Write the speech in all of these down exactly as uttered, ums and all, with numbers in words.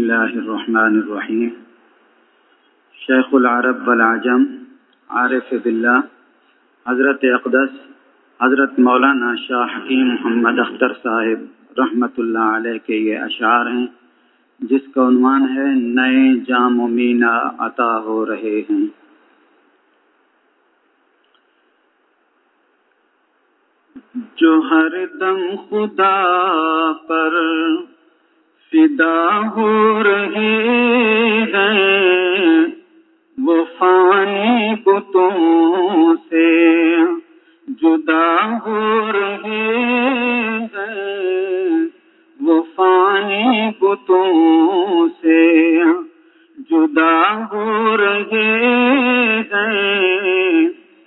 اللہ الرحمن الرحیم۔ شیخ العرب والعجم عارف باللہ حضرت اقدس حضرت مولانا شاہ حکیم محمد اختر صاحب رحمۃ اللہ علیہ کے یہ اشعار ہیں، جس کا عنوان ہے نئے جام و مینا عطا ہو رہے ہیں۔ جو ہر دم خدا پر فدا ہو رہے ہیں، وہ فانی بتوں سے جدا ہو رہے ہیں، وہ فانی بتوں سے جدا ہو رہے ہیں۔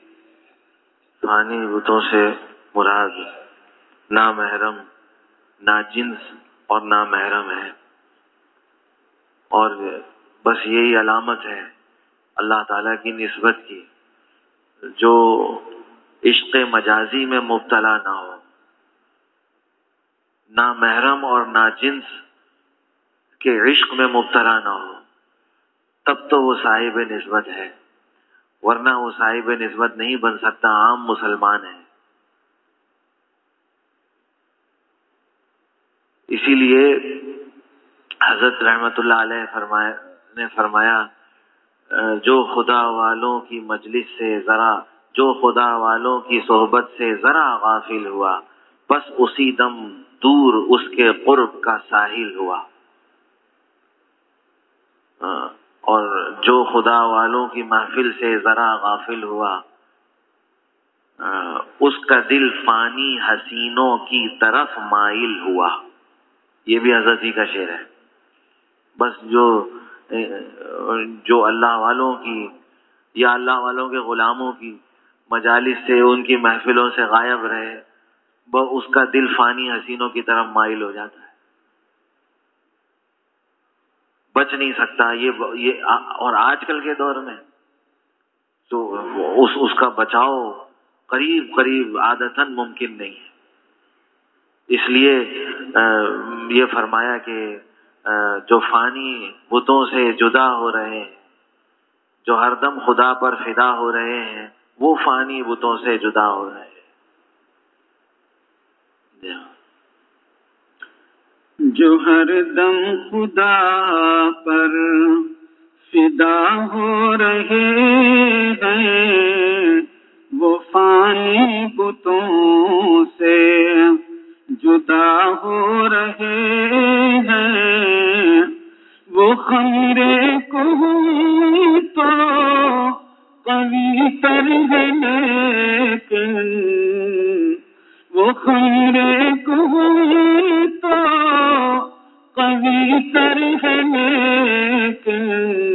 فانی بتوں سے مراد نامحرم، ناجنس اور نامحرم ہے، اور بس یہی علامت ہے اللہ تعالیٰ کی نسبت کی، جو عشق مجازی میں مبتلا نہ ہو، نامحرم اور ناجنس کے عشق میں مبتلا نہ ہو، تب تو وہ صاحب نسبت ہے، ورنہ وہ صاحب نسبت نہیں بن سکتا، عام مسلمان ہے۔ اسی لیے حضرت رحمت اللہ علیہ فرمایا نے فرمایا جو خدا والوں کی مجلس سے ذرا جو خدا والوں کی صحبت سے ذرا غافل ہوا، بس اسی دم دور اس کے قرب کا ساحل ہوا۔ اور جو خدا والوں کی محفل سے ذرا غافل ہوا، اس کا دل فانی حسینوں کی طرف مائل ہوا۔ یہ بھی حضرت ہی کا شعر ہے۔ بس جو جو اللہ والوں کی یا اللہ والوں کے غلاموں کی مجالس سے، ان کی محفلوں سے غائب رہے، وہ اس کا دل فانی حسینوں کی طرف مائل ہو جاتا ہے، بچ نہیں سکتا یہ یہ اور آج کل کے دور میں تو اس اس کا بچاؤ قریب قریب عادتاً ممکن نہیں ہے۔ اس لیے یہ فرمایا کہ جو فانی بتوں سے جدا ہو رہے ہیں، جو ہر دم خدا پر فدا ہو رہے ہیں، وہ فانی بتوں سے جدا ہو رہے ہیں۔ جو ہر دم خدا پر فدا ہو رہے ہیں، وہ فانی بتوں سے جدا ہو رہے ہیں۔ وہ خمیرے کو تو قوی تر ہے لیکن وہ خمیرے کو تو قوی تر ہے لیکن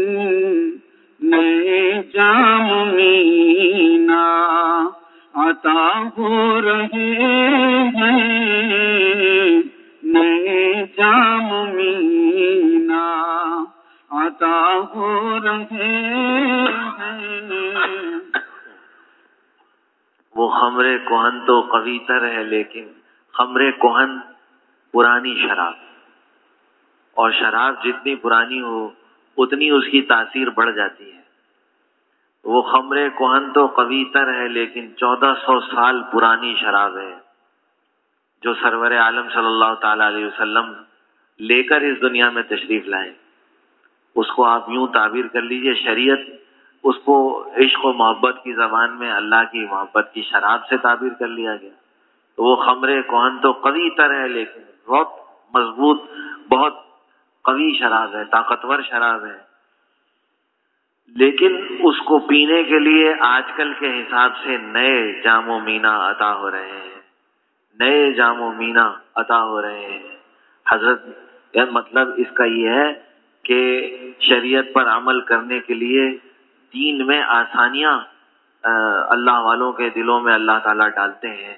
نئے جام مینا عطا ہو رہے ہیں، نئے جام مینا عطا ہو رہے ہیں۔ وہ خمر کہن تو قوی تر ہے لیکن خمر کہن پرانی شراب، اور شراب جتنی پرانی ہو اتنی اس کی تاثیر بڑھ جاتی ہے۔ وہ خمر کہن تو قوی تر ہے لیکن چودہ سو سال پرانی شراب ہے، جو سرور عالم صلی اللہ تعالی علیہ وسلم لے کر اس دنیا میں تشریف لائے۔ اس کو آپ یوں تعبیر کر لیجئے، شریعت اس کو عشق و محبت کی زبان میں اللہ کی محبت کی شراب سے تعبیر کر لیا گیا۔ تو وہ خمر کہن تو قوی تر ہے لیکن بہت مضبوط، بہت قوی شراب ہے، طاقتور شراب ہے، لیکن اس کو پینے کے لیے آج کل کے حساب سے نئے جام و مینا عطا ہو رہے ہیں، نئے جام و مینا عطا ہو رہے ہیں۔ حضرت مطلب اس کا یہ ہے کہ شریعت پر عمل کرنے کے لیے دین میں آسانیاں اللہ والوں کے دلوں میں اللہ تعالیٰ ڈالتے ہیں۔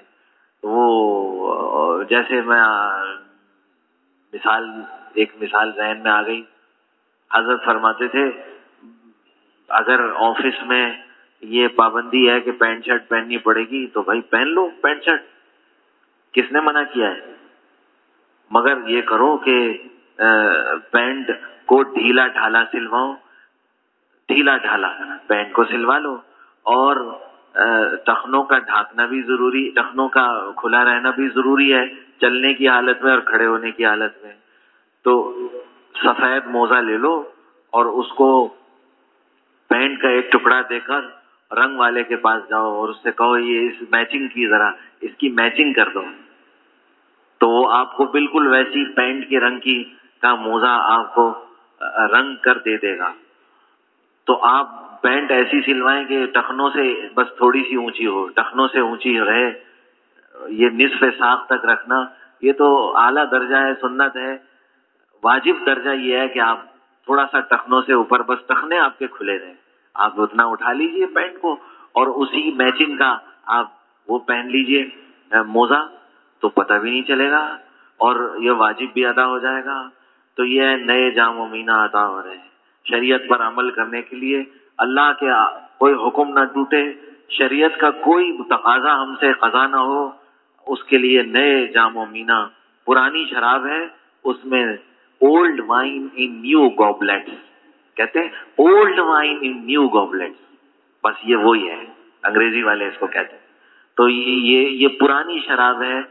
وہ جیسے میں مثال ایک مثال ذہن میں آ گئی، حضرت فرماتے تھے اگر آفس میں یہ پابندی ہے کہ پینٹ شرٹ پہننی پڑے گی تو بھائی پہن لو پینٹ شرٹ، کس نے منع کیا ہے؟ مگر یہ کرو کہ پینٹ کوٹ ڈھیلا ڈھالا سلواؤ، ڈھیلا ڈھالا پینٹ کو سلوا لو، اور ٹخنوں کا ڈھانکنا بھی ضروری، ٹخنوں کا کھلا رہنا بھی ضروری ہے چلنے کی حالت میں اور کھڑے ہونے کی حالت میں. تو سفید موزہ لے لو اور اس کو پینٹ کا ایک ٹکڑا دے کر رنگ والے کے پاس جاؤ اور اس سے کہو یہ اس میچنگ کی، ذرا اس کی میچنگ کر دو، تو وہ آپ کو بالکل ویسی پینٹ کے رنگ کی کا موزہ آپ کو رنگ کر دے دے گا. تو آپ پینٹ ایسی سلوائیں کہ ٹخنوں سے بس تھوڑی سی اونچی ہو، ٹخنوں سے اونچی رہے، یہ نصف ساق تک رکھنا یہ تو اعلیٰ درجہ ہے، سنت ہے. واجب درجہ یہ ہے کہ آپ تھوڑا سا ٹخنوں سے اوپر، بس ٹخنے آپ کے کھلے رہیں، آپ اتنا اٹھا لیجئے پینٹ کو اور اسی میچنگ کا آپ وہ پہن لیجئے موزہ، تو پتہ بھی نہیں چلے گا اور یہ واجب بھی ادا ہو جائے گا. تو یہ نئے جام و مینا عطا ہو رہے ہیں. شریعت پر عمل کرنے کے لیے اللہ کے کوئی حکم نہ ٹوٹے، شریعت کا کوئی تقاضا ہم سے قضا نہ ہو، اس کے لیے نئے جام و مینا. پرانی شراب ہے، اس میں اولڈ وائن ان نیو گوبلیٹس کہتے ہیں، اولڈ وائن ان نیو گوبلیٹس، بس یہ وہی ہے، انگریزی والے اس کو کہتے ہیں. تو یہ یہ پرانی شراب ہے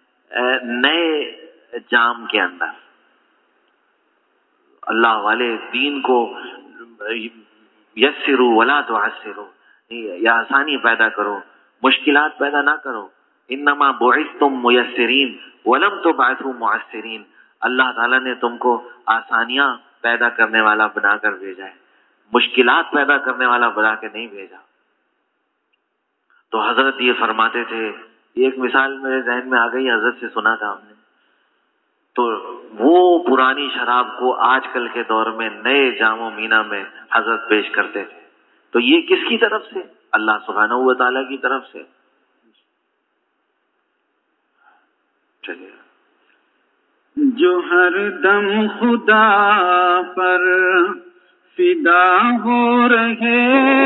نئے جام کے اندر. اللہ والے دین کو یسروا ولا تعسروا، یا آسانی پیدا کرو، مشکلات پیدا نہ کرو. انما بعثتم میسرین ولم تبعثوا معسرین. اللہ تعالیٰ نے تم کو آسانیاں پیدا کرنے والا بنا کر بھیجا ہے، مشکلات پیدا کرنے والا بنا کے نہیں بھیجا. تو حضرت یہ فرماتے تھے، ایک مثال میرے ذہن میں آ گئی، حضرت سے سنا تھا ہم نے. تو وہ پرانی شراب کو آج کل کے دور میں نئے جام و مینا میں حضرت پیش کرتے تھے. تو یہ کس کی طرف سے؟ اللہ سبحانہ و تعالیٰ کی طرف سے. چلیے. جو ہر دم خدا پر فدا ہو رہے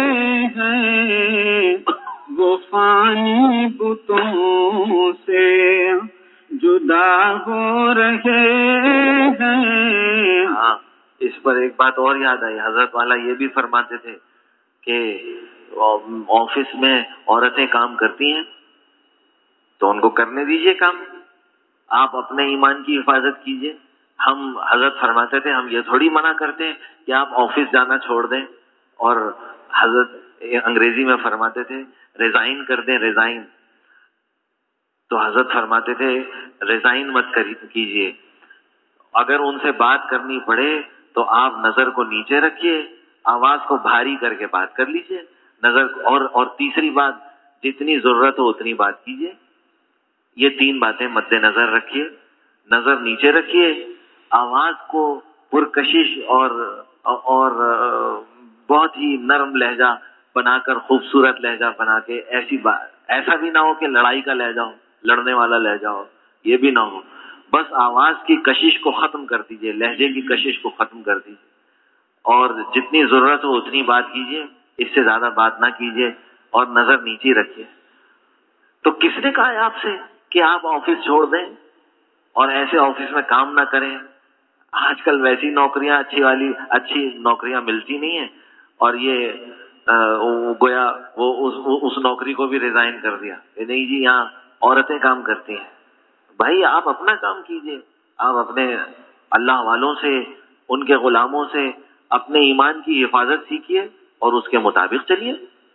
ہیں، وہ فانی بتوں سے جدا ہو رہے ہیں. ہاں، اس پر ایک بات اور یاد آئی. حضرت والا یہ بھی فرماتے تھے کہ آفس میں عورتیں کام کرتی ہیں تو ان کو کرنے دیجئے کام، آپ اپنے ایمان کی حفاظت کیجئے. ہم حضرت فرماتے تھے، ہم یہ تھوڑی منع کرتے ہیں کہ آپ آفس جانا چھوڑ دیں، اور حضرت انگریزی میں فرماتے تھے ریزائن کر دیں، ریزائن. تو حضرت فرماتے تھے ریزائن مت کیجئے، اگر ان سے بات کرنی پڑے تو آپ نظر کو نیچے رکھیے، آواز کو بھاری کر کے بات کر لیجئے، نظر اور اور تیسری بات، جتنی ضرورت ہو اتنی بات کیجئے. یہ تین باتیں مد نظر رکھیے. نظر نیچے رکھیے، آواز کو پرکشش اور اور بہت ہی نرم لہجہ بنا کر، خوبصورت لہجہ بنا کے، ایسی بات ایسا بھی نہ ہو کہ لڑائی کا لہجہ ہو، لڑنے والا لہجہ ہو، یہ بھی نہ ہو. بس آواز کی کشش کو ختم کر دیجئے، لہجے کی کشش کو ختم کر دیجئے، اور جتنی ضرورت ہو اتنی بات کیجئے، اس سے زیادہ بات نہ کیجئے، اور نظر نیچے رکھیے. تو کس نے کہا ہے آپ سے کہ آپ آفس چھوڑ دیں اور ایسے آفس میں کام نہ کریں؟ آج کل ویسی نوکریاں اچھی والی اچھی نوکریاں ملتی نہیں ہیں، اور یہ گویا وہ اس, اس نوکری کو بھی ریزائن کر دیا کہ نہیں جی یہاں عورتیں کام کرتی ہیں. بھائی آپ اپنا کام کیجئے، آپ اپنے اللہ والوں سے، ان کے غلاموں سے اپنے ایمان کی حفاظت سیکھیے اور اس کے مطابق چلیے.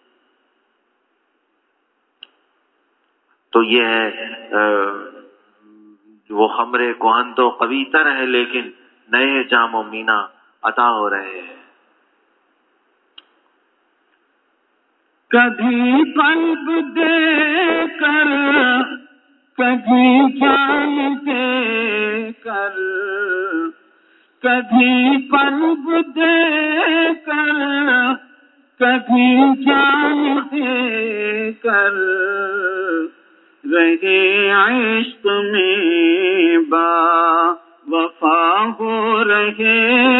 تو یہ ہے وہ خمر کہن تو قوی تر ہے، لیکن نئے جام و مینا عطا ہو رہے ہیں. کبھی قلب دے کر، کبھی جان دے کر، کبھی قلب دے کر، کبھی جان دے کر، رہے عشق میں با وفا ہو رہے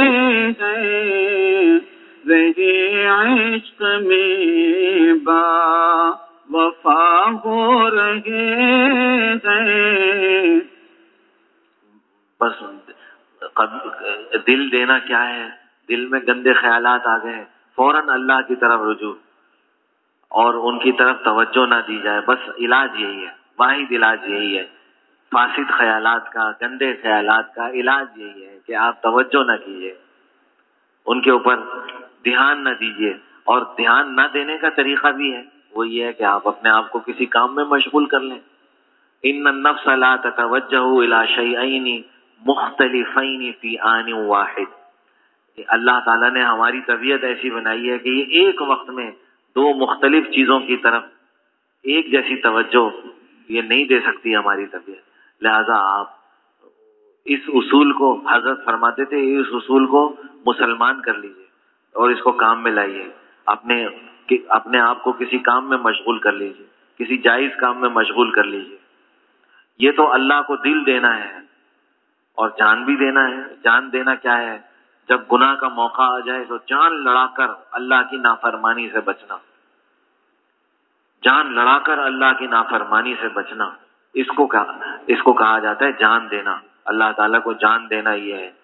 ہیں، رہے عشق میں با وفا ہو رہے ہیں. بس دل دینا کیا ہے؟ دل میں گندے خیالات آ گئے، فوراً اللہ کی طرف رجوع اور ان کی طرف توجہ نہ دی جائے. بس علاج یہی ہے، واحد علاج یہی ہے. فاسد خیالات کا، گندے خیالات کا علاج یہی ہے کہ آپ توجہ نہ کیجیے، ان کے اوپر دھیان نہ دیجیے. اور دھیان نہ دینے کا طریقہ بھی ہے، وہ یہ ہے کہ آپ اپنے آپ کو کسی کام میں مشغول کر لیں. ان النفس لا تتوجہ الى شیئین مختلفین فی آن واحد. اللہ تعالیٰ نے ہماری طبیعت ایسی بنائی ہے کہ یہ ایک وقت میں دو مختلف چیزوں کی طرف ایک جیسی توجہ یہ نہیں دے سکتی ہماری طبیعت. لہذا آپ اس اصول کو، حضرت فرماتے تھے، اس اصول کو مسلمان کر لیجئے اور اس کو کام میں لائیے. اپنے اپنے آپ کو کسی کام میں مشغول کر لیجئے، کسی جائز کام میں مشغول کر لیجئے. یہ تو اللہ کو دل دینا ہے اور جان بھی دینا ہے. جان دینا کیا ہے؟ جب گناہ کا موقع آ جائے تو جان لڑا کر اللہ کی نافرمانی سے بچنا. جان لڑا کر اللہ کی نافرمانی سے بچنا، اس کو کہا اس کو کہا جاتا ہے جان دینا. اللہ تعالیٰ کو جان دینا یہ ہے.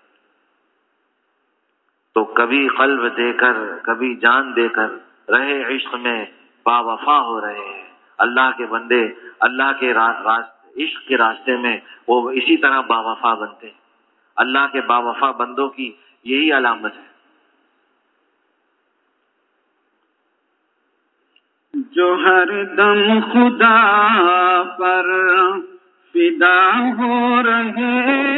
تو کبھی قلب دے کر، کبھی جان دے کر رہے عشق میں با وفا ہو رہے ہیں. اللہ کے بندے اللہ کے عشق کے راستے میں وہ اسی طرح با وفا بنتے ہیں. اللہ کے با وفا بندوں کی یہی علامت ہے. جو ہر دم خدا پر فدا ہو رہے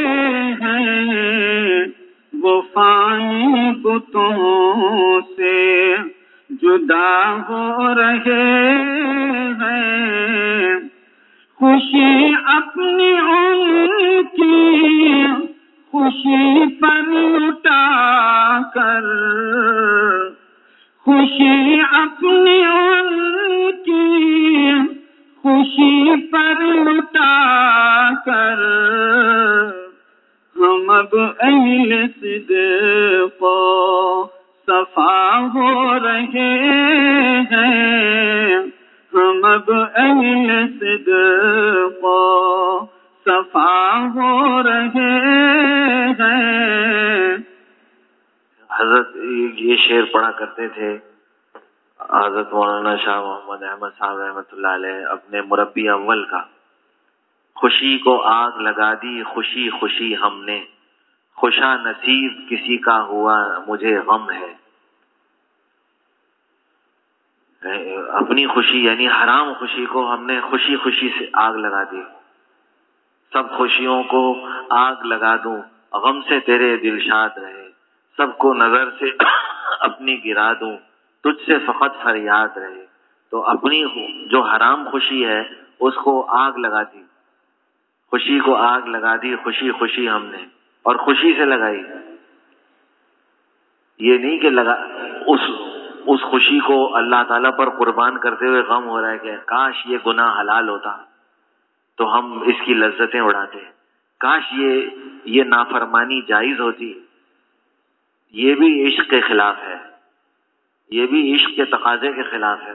ہیں، وہ فانی بتوں سے جدا ہو رہے ہیں. خوشی اپنی ان کی خوشی پر لٹا کر، خوشی اپنی ان کی خوشی پر لٹا کر، ہم اب اہل صدق و صفا ہو رہے ہیں. ہم اب اہل صدق و صفا ہو رہے ہیں. حضرت یہ شعر پڑھا کرتے تھے حضرت مولانا شاہ محمد احمد صاحب رحمۃ اللہ علیہ اپنے مربی اول کا. خوشی کو آگ لگا دی خوشی خوشی ہم نے، خوشا نصیب کسی کا ہوا مجھے غم ہے. اپنی خوشی یعنی حرام خوشی کو ہم نے خوشی خوشی سے آگ لگا دی. سب خوشیوں کو آگ لگا دوں، غم سے تیرے دل شاد رہے. سب کو نظر سے اپنی گرا دوں، تجھ سے فقط فریاد رہے. تو اپنی جو حرام خوشی ہے اس کو آگ لگا دی، خوشی کو آگ لگا دی خوشی خوشی ہم نے، اور خوشی سے لگائی. یہ نہیں کہ لگا اس اس خوشی کو اللہ تعالیٰ پر قربان کرتے ہوئے غم ہو رہا ہے کہ کاش یہ گناہ حلال ہوتا تو ہم اس کی لذتیں اڑاتے، کاش یہ یہ نافرمانی جائز ہوتی. یہ بھی عشق کے خلاف ہے، یہ بھی عشق کے تقاضے کے خلاف ہے.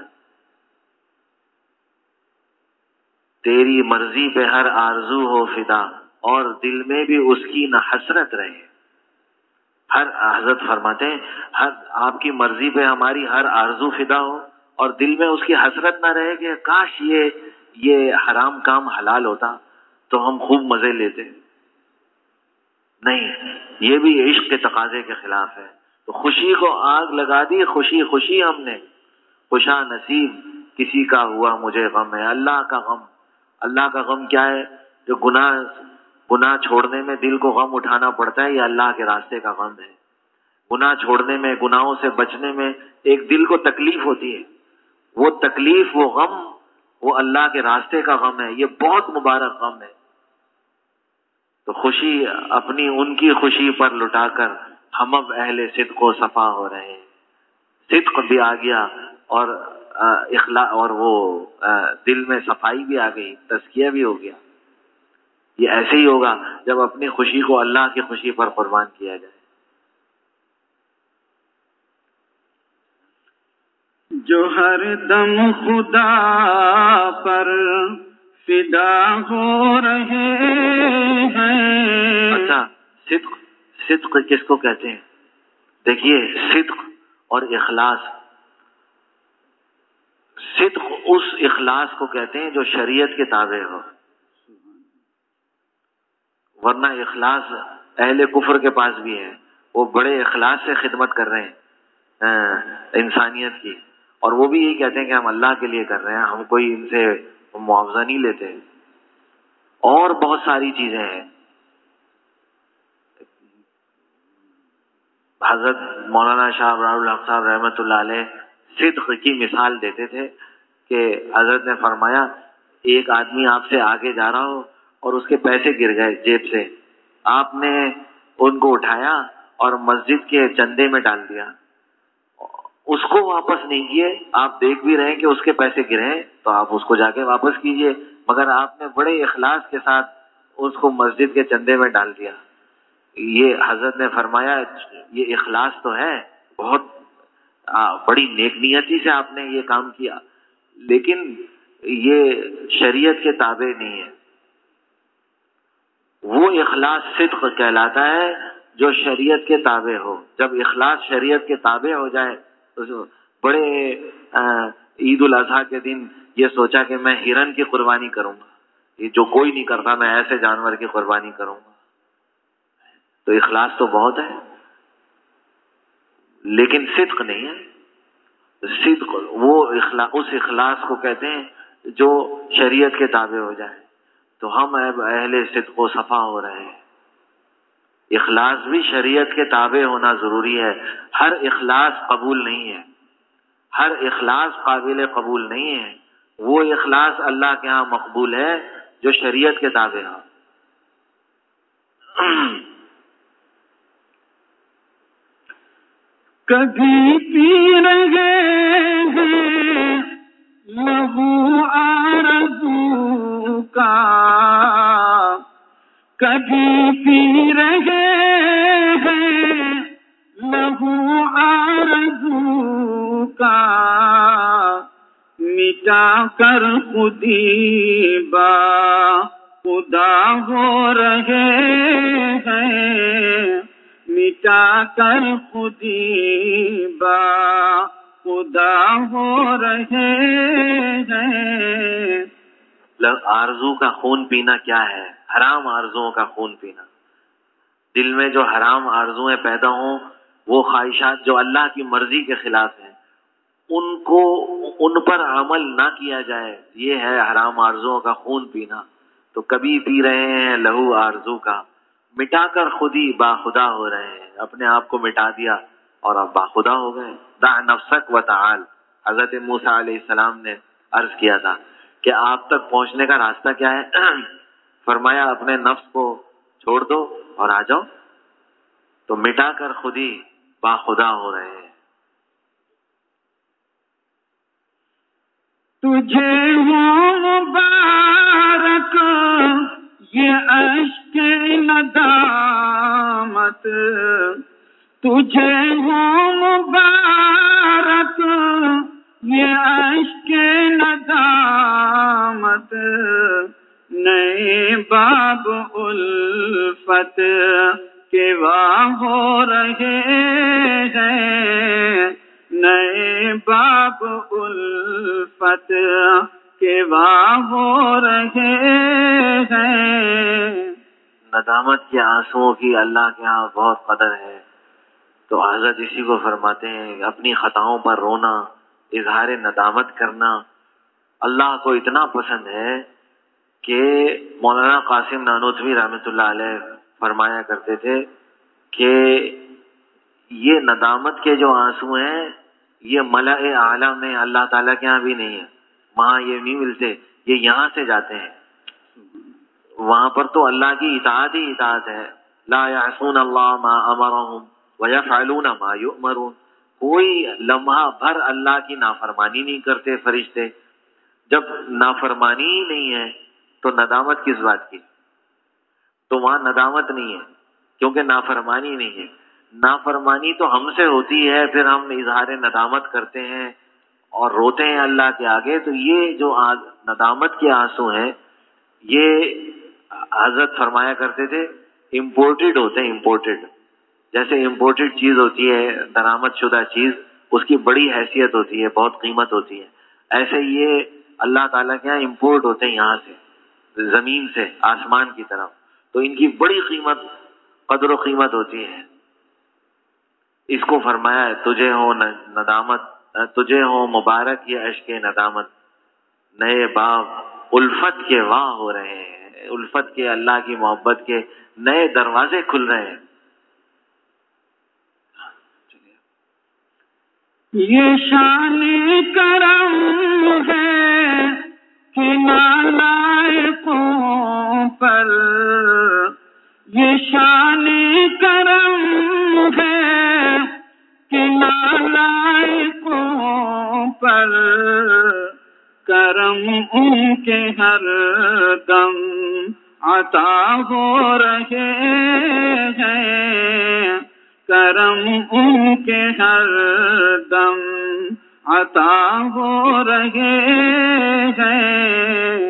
تیری مرضی پہ ہر آرزو ہو فدا، اور دل میں بھی اس کی نہ حسرت رہے. ہر حضرت فرماتے ہیں ہر آپ کی مرضی پہ ہماری ہر آرزو فدا ہو اور دل میں اس کی حسرت نہ رہے کہ کاش یہ یہ حرام کام حلال ہوتا تو ہم خوب مزے لیتے. نہیں، یہ بھی عشق کے تقاضے کے خلاف ہے. تو خوشی کو آگ لگا دی خوشی خوشی ہم نے، خوشا نصیب کسی کا ہوا مجھے غم ہے. اللہ کا غم، اللہ کا غم کیا ہے؟ جو گناہ گناہ چھوڑنے میں دل کو غم اٹھانا پڑتا ہے، یہ اللہ کے راستے کا غم ہے. گناہ چھوڑنے میں، گناہوں سے بچنے میں ایک دل کو تکلیف ہوتی ہے، وہ تکلیف، وہ غم، وہ اللہ کے راستے کا غم ہے. یہ بہت مبارک غم ہے. تو خوشی اپنی ان کی خوشی پر لٹا کر ہم اب اہل صدق و صفا ہو رہے ہیں. صدق بھی آ گیا اور اخلاص، اور وہ دل میں صفائی بھی آ گئی، تزکیہ بھی ہو گیا. یہ ایسے ہی ہوگا جب اپنی خوشی کو اللہ کی خوشی پر قربان کیا جائے. جو ہر دم خدا پر فدا ہو رہے ہیں. اچھا، صدق صدق کس کو کہتے ہیں؟ دیکھیے صدق اور اخلاص، صدق اس اخلاص کو کہتے ہیں جو شریعت کے تابع ہو، ورنہ اخلاص اہل کفر کے پاس بھی ہے، وہ بڑے اخلاص سے خدمت کر رہے ہیں انسانیت کی، اور وہ بھی یہی کہتے ہیں کہ ہم اللہ کے لیے کر رہے ہیں، ہم کوئی ان سے معاوضہ نہیں لیتے۔ اور بہت ساری چیزیں ہیں۔ حضرت مولانا شاہ ابرار الحق صاحب رحمۃ اللہ علیہ صدق کی مثال دیتے تھے کہ حضرت نے فرمایا ایک آدمی آپ سے آگے جا رہا ہو اور اس کے پیسے گر گئے جیب سے، آپ نے ان کو اٹھایا اور مسجد کے چندے میں ڈال دیا، اس کو واپس نہیں کیے، آپ دیکھ بھی رہے ہیں کہ اس کے پیسے گرے تو آپ اس کو جا کے واپس کیجئے، مگر آپ نے بڑے اخلاص کے ساتھ اس کو مسجد کے چندے میں ڈال دیا۔ یہ حضرت نے فرمایا یہ اخلاص تو ہے، بہت بڑی نیک نیتی سے آپ نے یہ کام کیا، لیکن یہ شریعت کے تابع نہیں ہے۔ وہ اخلاص صدق کہلاتا ہے جو شریعت کے تابع ہو۔ جب اخلاص شریعت کے تابع ہو جائے تو بڑے عید الاضحیٰ کے دن یہ سوچا کہ میں ہرن کی قربانی کروں گا، یہ جو کوئی نہیں کرتا، میں ایسے جانور کی قربانی کروں گا، تو اخلاص تو بہت ہے لیکن صدق نہیں ہے۔ صدق وہ اخلاص، اس اخلاص کو کہتے ہیں جو شریعت کے تابع ہو جائے، تو ہم اہل صدق و صفا ہو رہے ہیں۔ اخلاص بھی شریعت کے تابع ہونا ضروری ہے، ہر اخلاص قبول نہیں ہے، ہر اخلاص قابل قبول نہیں ہے، وہ اخلاص اللہ کے ہاں مقبول ہے جو شریعت کے تابع ہو۔ کبھی پی رہے ہیں لہو آرزو کا، کبھی پی رہے ہیں لہو آرزو کا، مٹا کر خودی با خدا ہو رہے ہیں، مٹا کر خودی با خدا ہو رہے ہیں۔ آرزو کا خون پینا کیا ہے؟ حرام آرزوؤں کا خون پینا۔ دل میں جو حرام آرزویں پیدا ہوں، وہ خواہشات جو اللہ کی مرضی کے خلاف ہیں، ان کو ان پر عمل نہ کیا جائے، یہ ہے حرام آرزوؤں کا خون پینا۔ تو کبھی پی رہے ہیں لہو آرزو کا، مٹا کر خود ہی باخدا ہو رہے ہیں، اپنے آپ کو مٹا دیا اور اب باخدا ہو گئے۔ دع نفسک وتعال، حضرت موسیٰ علیہ السلام نے عرض کیا تھا کہ آپ تک پہنچنے کا راستہ کیا ہے؟ فرمایا اپنے نفس کو چھوڑ دو اور آ جاؤ، تو مٹا کر خود ہی باخدا ہو رہے ہیں۔ تجھے ہو مبارک یہ اشک ندامت، تجھے ہو مبارک یہ اشک ندامت، نئے باب الفت کے واہ ہو رہے ہیں، نئے باب الفت کے واہ ہو رہے ہیں۔ ندامت کے آنسوؤں کی اللہ کے ہاں بہت قدر ہے، تو حضرت اسی کو فرماتے ہیں اپنی خطاؤں پر رونا، اظہار ندامت کرنا اللہ کو اتنا پسند ہے کہ مولانا قاسم نانوتوی رحمۃ اللہ علیہ فرمایا کرتے تھے کہ یہ ندامت کے جو آنسو ہیں یہ ملأ اعلیٰ میں اللہ تعالیٰ کے ہاں بھی نہیں ہے، وہاں یہ نہیں ملتے، یہ یہاں سے جاتے ہیں، وہاں پر تو اللہ کی اطاعت ہی اطاعت ہے۔ لا یعصون اللہ ما امرہم ویفعلون ما یؤمرون، کوئی لمحہ بھر اللہ کی نافرمانی نہیں کرتے فرشتے۔ جب نافرمانی ہی نہیں ہے تو ندامت کس بات کی؟ تو وہاں ندامت نہیں ہے کیونکہ نافرمانی نہیں ہے۔ نافرمانی تو ہم سے ہوتی ہے، پھر ہم اظہار ندامت کرتے ہیں اور روتے ہیں اللہ کے آگے، تو یہ جو ندامت کے آنسو ہیں یہ حضرت فرمایا کرتے تھے امپورٹڈ ہوتے ہیں، امپورٹڈ جیسے امپورٹڈ چیز ہوتی ہے، درآمد شدہ چیز، اس کی بڑی حیثیت ہوتی ہے، بہت قیمت ہوتی ہے، ایسے یہ اللہ تعالیٰ کے یہاں امپورٹ ہوتے ہیں یہاں سے، زمین سے آسمان کی طرف، تو ان کی بڑی قیمت، قدر و قیمت ہوتی ہے۔ اس کو فرمایا ہے تجھے ہو ندامت، تجھے ہو مبارک یہ اشک ندامت، نئے باب الفت کے واہ ہو رہے ہیں، الفت کے، اللہ کی محبت کے نئے دروازے کھل رہے ہیں۔ یہ شان کرم ہے کہ نالائقوں پر، یہ شان کرم ہے کہ نالائقوں پر، کرم ان کے ہر دم عطا ہو رہے ہیں، کرم ان کے ہر دم عطا ہو رہے ہیں۔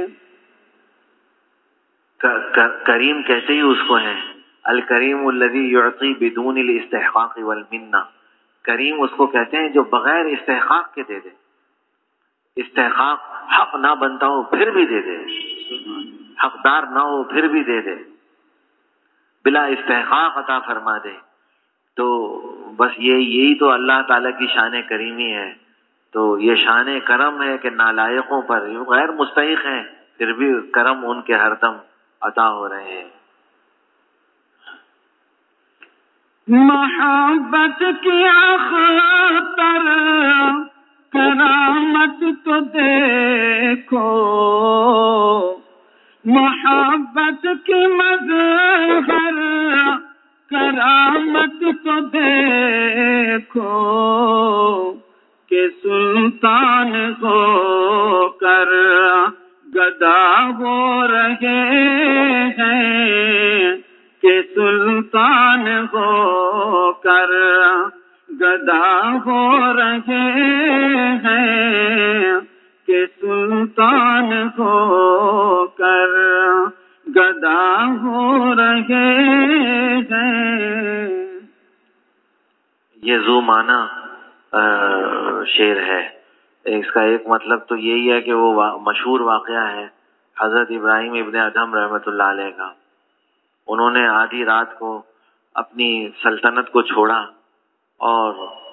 کریم کہتے ہی اس کو ہیں، الکریم الذی یعطی بدون الاستحقاق والمنہ، کریم اس کو کہتے ہیں جو بغیر استحقاق کے دے دے، استحقاق حق نہ بنتا ہو پھر بھی دے دے، حقدار نہ ہو پھر بھی دے دے، بلا استحقاق عطا فرما دے۔ تو بس یہ یہی تو اللہ تعالیٰ کی شان کریمی ہے۔ تو یہ شان کرم ہے کہ نالائقوں پر، غیر مستحق ہیں پھر بھی کرم ان کے ہر دم عطا ہو رہے ہیں۔ محبت کی اختر کرامت تو دیکھو، محبت کی مظہر کرامت تو دیکھو، کہ سلطان ہو کر گدا ہو رہے ہیں، کہ سلطان ہو کر گدا ہو رہے ہیں، کہ سلطان ہو کر گدا ہو رہے ہیں۔ یہ ذو معنی شعر ہے۔ اس کا ایک مطلب تو یہی ہے کہ وہ مشہور واقعہ ہے حضرت ابراہیم ابن ادھم رحمۃ اللہ علیہ کا۔ انہوں نے آدھی رات کو اپنی سلطنت کو چھوڑا اور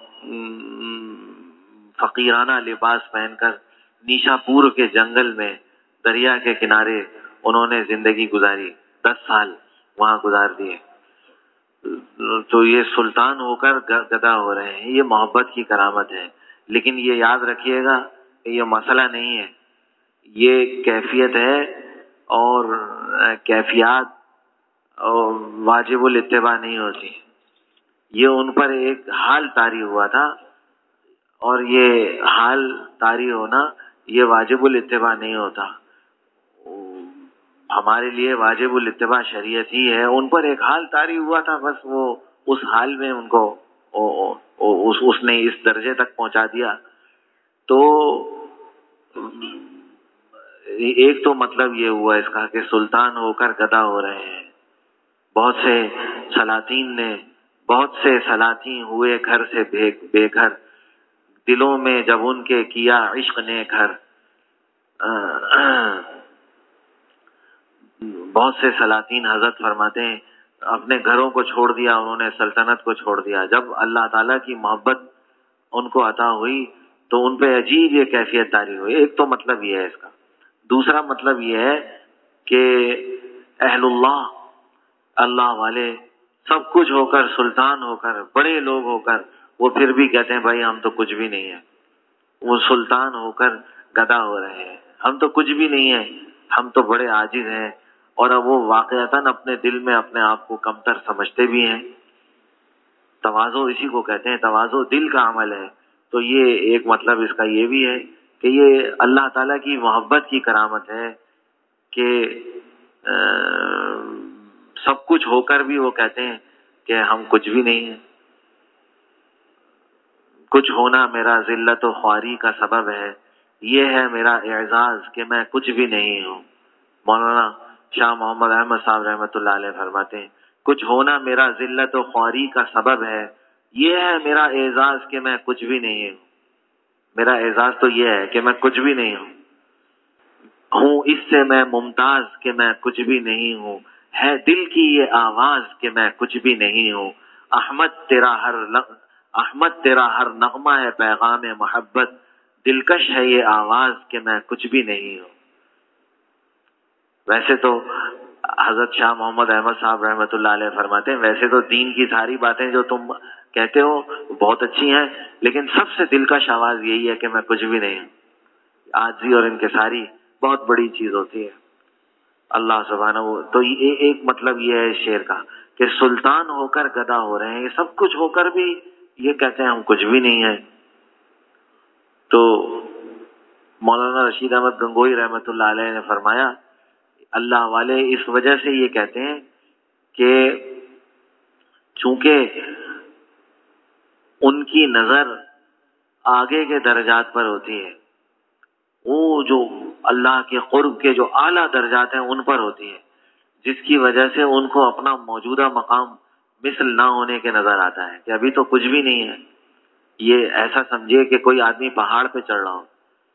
فقیرانہ لباس پہن کر نیشا پور کے جنگل میں دریا کے کنارے انہوں نے زندگی گزاری، دس سال وہاں گزار دیے۔ تو یہ سلطان ہو کر گدا ہو رہے ہیں، یہ محبت کی کرامت ہے۔ لیکن یہ یاد رکھیے گا کہ یہ مسئلہ نہیں ہے، یہ کیفیت ہے، اور کیفیات اور واجب الاتباع نہیں ہوتی۔ یہ ان پر ایک حال طاری ہوا تھا، اور یہ حال طاری ہونا یہ واجب الاتباع نہیں ہوتا۔ ہمارے لیے واجب الاتباع شریعت ہی ہے، ان پر ایک حال طاری ہوا تھا، بس وہ اس حال میں ان کو اس اس نے اس درجے تک پہنچا دیا۔ تو ایک تو مطلب یہ ہوا اس کا کہ سلطان ہو کر گدا ہو رہے ہیں۔ بہت سے سلاطین نے، بہت سے سلاطین ہوئے گھر سے بے گھر، دلوں میں جب ان کے کیا عشق نے گھر۔ بہت سے سلاطین حضرت فرماتے ہیں اپنے گھروں کو چھوڑ دیا انہوں نے، سلطنت کو چھوڑ دیا۔ جب اللہ تعالیٰ کی محبت ان کو عطا ہوئی تو ان پہ عجیب یہ کیفیت طاری ہوئی۔ ایک تو مطلب یہ ہے اس کا۔ دوسرا مطلب یہ ہے کہ اہل اللہ، اللہ والے سب کچھ ہو کر، سلطان ہو کر، بڑے لوگ ہو کر، وہ پھر بھی کہتے ہیں بھائی ہم تو کچھ بھی نہیں ہیں۔ وہ سلطان ہو کر گدا ہو رہے ہیں، ہم تو کچھ بھی نہیں ہیں، ہم تو بڑے عاجز ہیں، اور اب وہ واقعتاً اپنے دل میں اپنے آپ کو کمتر سمجھتے بھی ہیں۔ تواضع اسی کو کہتے ہیں، تواضع دل کا عمل ہے۔ تو یہ ایک مطلب اس کا یہ بھی ہے کہ یہ اللہ تعالیٰ کی محبت کی کرامت ہے کہ سب کچھ ہو کر بھی وہ کہتے ہیں کہ ہم کچھ بھی نہیں ہیں۔ کچھ ہونا میرا ذلت و خواری کا سبب ہے، یہ ہے میرا اعزاز کہ میں کچھ بھی نہیں ہوں۔ مولانا شاہ محمد احمد صاحب رحمۃ اللہ علیہ فرماتے ہیں کچھ ہونا میرا ذلت و خواری کا سبب ہے، یہ ہے میرا اعزاز کہ میں کچھ بھی نہیں ہوں. میرا اعزاز تو یہ ہے کہ میں کچھ بھی نہیں ہوں ہوں اس سے میں ممتاز کہ میں کچھ بھی نہیں ہوں. ہے دل کی یہ آواز کہ میں کچھ بھی نہیں ہوں. احمد تیرا ہر احمد تیرا ہر نغمہ ہے پیغام محبت، دلکش ہے یہ آواز کہ میں کچھ بھی نہیں ہوں. ویسے تو حضرت شاہ محمد احمد صاحب رحمۃ اللہ علیہ فرماتے ہیں، ویسے تو دین کی ساری باتیں جو تم کہتے ہو بہت اچھی ہیں، لیکن سب سے دلکش آواز یہی ہے کہ میں کچھ بھی نہیں ہوں. عاجزی اور انکساری بہت بڑی چیز ہوتی ہے. اللہ سبحانہ و تو یہ ایک مطلب یہ ہے شعر کا کہ سلطان ہو کر گدا ہو رہے ہیں، یہ سب کچھ ہو کر بھی یہ کہتے ہیں ہم کچھ بھی نہیں ہیں. تو مولانا رشید احمد گنگوئی رحمۃ اللہ علیہ نے فرمایا اللہ والے اس وجہ سے یہ کہتے ہیں کہ چونکہ ان کی نظر آگے کے درجات پر ہوتی ہے، وہ جو اللہ کے قرب کے جو اعلیٰ درجات ہیں ان پر ہوتی ہے، جس کی وجہ سے ان کو اپنا موجودہ مقام مثل نہ ہونے کے نظر آتا ہے کہ ابھی تو کچھ بھی نہیں ہے. یہ ایسا سمجھے کہ کوئی آدمی پہاڑ پہ چڑھ رہا ہو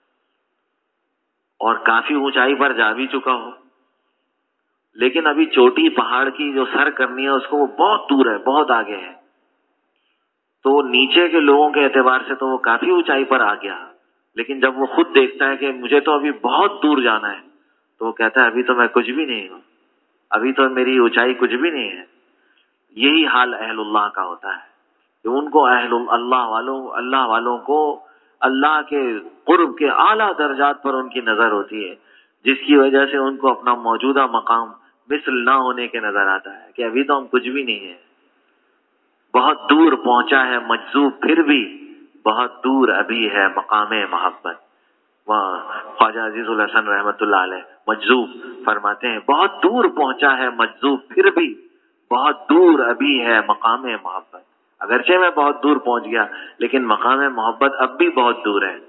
اور کافی اونچائی پر جا بھی چکا ہو، لیکن ابھی چوٹی پہاڑ کی جو سر کرنی ہے اس کو وہ بہت دور ہے، بہت آگے ہے. تو نیچے کے لوگوں کے اعتبار سے تو وہ کافی اونچائی پر آ گیا، لیکن جب وہ خود دیکھتا ہے کہ مجھے تو ابھی بہت دور جانا ہے تو وہ کہتا ہے ابھی تو میں کچھ بھی نہیں ہوں، ابھی تو میری اونچائی کچھ بھی نہیں ہے. یہی حال اہل اللہ کا ہوتا ہے کہ ان کو اہل اللہ والوں اللہ والوں کو اللہ کے قرب کے اعلیٰ درجات پر ان کی نظر ہوتی ہے، جس کی وجہ سے ان کو اپنا موجودہ مقام مثل نہ ہونے کے نظر آتا ہے کہ ابھی تو ہم کچھ بھی نہیں ہیں. بہت دور پہنچا ہے مجذوب پھر بھی بہت دور ابھی ہے مقام محبت. وہاں خواجہ عزیز الحسن رحمۃ اللہ علیہ مجذوب فرماتے ہیں بہت دور پہنچا ہے مجذوب پھر بھی بہت دور ابھی ہے مقام محبت. اگرچہ میں بہت دور پہنچ گیا لیکن مقام محبت اب بھی بہت دور ہے.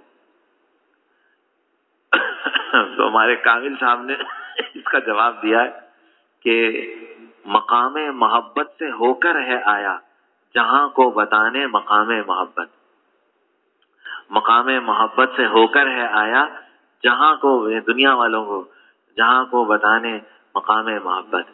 تو ہمارے کامل صاحب نے اس کا جواب دیا ہے کہ مقام محبت سے ہو کر ہے آیا جہاں کو بتانے مقام محبت. مقام محبت سے ہو کر ہے آیا جہاں کو دنیا والوں کو جہاں کو بتانے مقام محبت.